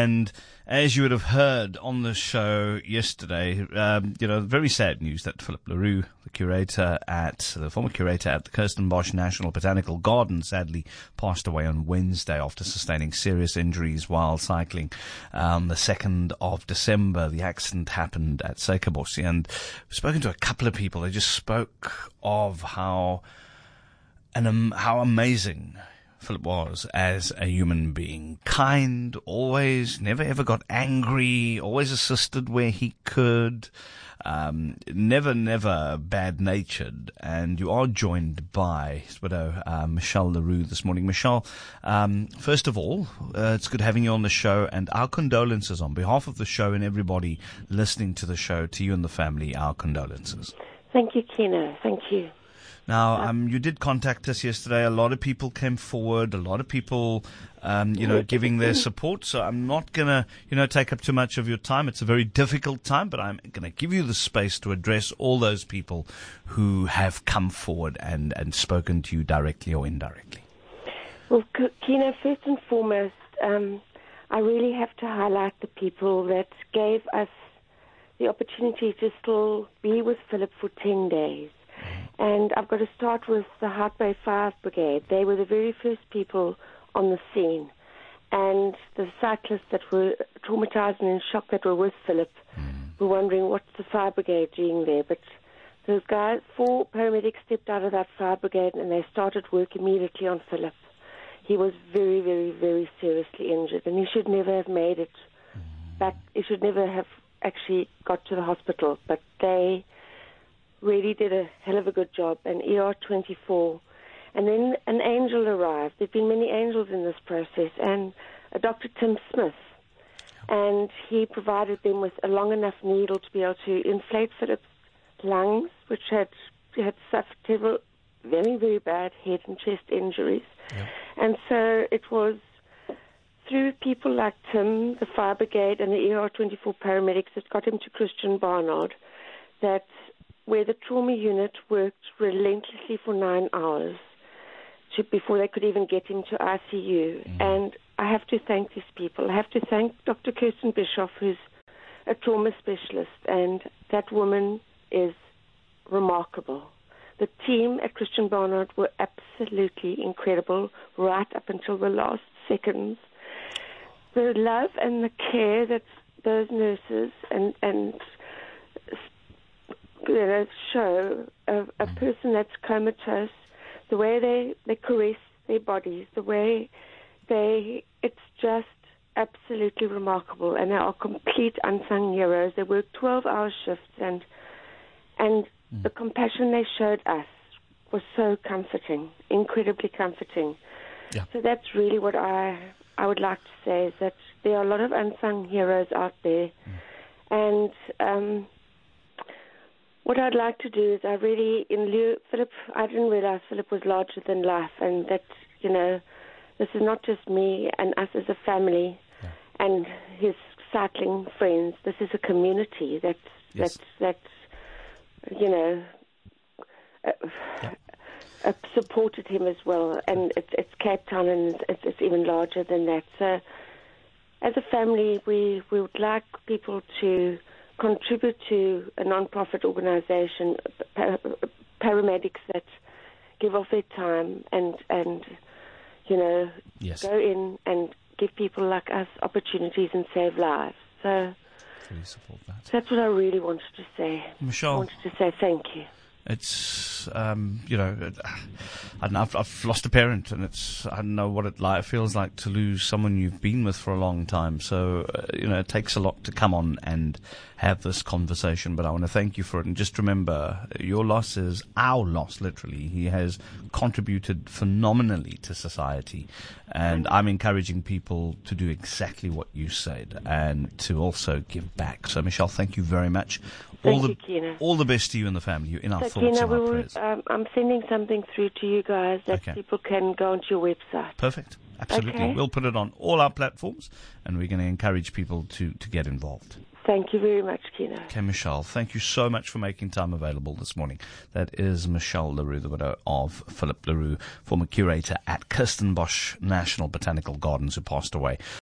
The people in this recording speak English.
And as you would have heard on the show yesterday, very sad news that Philip Leroux, the former curator at the Kirstenbosch National Botanical Garden, sadly passed away on Wednesday after sustaining serious injuries while cycling. The 2nd of December, the accident happened at Suikerbos, and I've spoken to a couple of people. They just spoke of how amazing Philip was as a human being. Kind, always, never ever got angry, always assisted where he could, never bad-natured. And you are joined by his widow, Michelle Leroux, this morning. Michelle, first of all, it's good having you on the show, and our condolences on behalf of the show and everybody listening to the show, to you and the family, our condolences. Thank you, Keno. Thank you. Now, you did contact us yesterday. A lot of people came forward. A lot of people, giving their support. So I'm not going to, take up too much of your time. It's a very difficult time, but I'm going to give you the space to address all those people who have come forward and spoken to you directly or indirectly. Well, Keno, first and foremost, I really have to highlight the people that gave us the opportunity to still be with Philip for 10 days. And I've got to start with the Hout Bay Fire Brigade. They were the very first people on the scene. And the cyclists that were traumatized and in shock that were with Philip were wondering what's the fire brigade doing there. But those guys, 4 paramedics stepped out of that fire brigade and they started work immediately on Philip. He was very, very, very seriously injured, and he should never have made it back. He should never have actually got to the hospital. But they really did a hell of a good job, and ER24. And then an angel arrived. There have been many angels in this process, and Dr. Tim Smith. And he provided them with a long enough needle to be able to inflate Philip's lungs, which had suffered several very, very bad head and chest injuries. Yeah. And so it was through people like Tim, the fire brigade, and the ER24 paramedics that got him to Christian Barnard, where the trauma unit worked relentlessly for 9 hours before they could even get into ICU. And I have to thank these people. I have to thank Dr. Kirsten Bischoff, who's a trauma specialist, and that woman is remarkable. The team at Christian Barnard were absolutely incredible right up until the last seconds. The love and the care that those nurses and show a person that's comatose, the way they caress their bodies, the way it's just absolutely remarkable. And they are complete unsung heroes. They work 12-hour shifts, and the compassion they showed us was so comforting, incredibly comforting. Yeah. So that's really what I would like to say, is that there are a lot of unsung heroes out there. And what I'd like to do is Philip, I didn't realize Philip was larger than life, and that, this is not just me and us as a family and his cycling friends. This is a community that's supported him as well, and it's Cape Town, and it's even larger than that. So as a family, we would like people to contribute to a non-profit organization, paramedics that give off their time and go in and give people like us opportunities and save lives. So fully support that. That's what I really wanted to say. Michelle, I wanted to say thank you. It's, I don't know, I've lost a parent, and I don't know what it feels like to lose someone you've been with for a long time. So, it takes a lot to come on and have this conversation, but I want to thank you for it. And just remember, your loss is our loss, literally. He has contributed phenomenally to society, and I'm encouraging people to do exactly what you said and to also give back. So, Michelle, thank you very much. Thank you, Keno. All the best to you and the family. You're in our thoughts Keno, and our prayers. I'm sending something through to you guys that people can go onto your website. Perfect. Absolutely. Okay. We'll put it on all our platforms, and we're going to encourage people to get involved. Thank you very much, Keno. Okay, Michelle, thank you so much for making time available this morning. That is Michelle Leroux, the widow of Philip Leroux, former curator at Kirstenbosch National Botanical Gardens, who passed away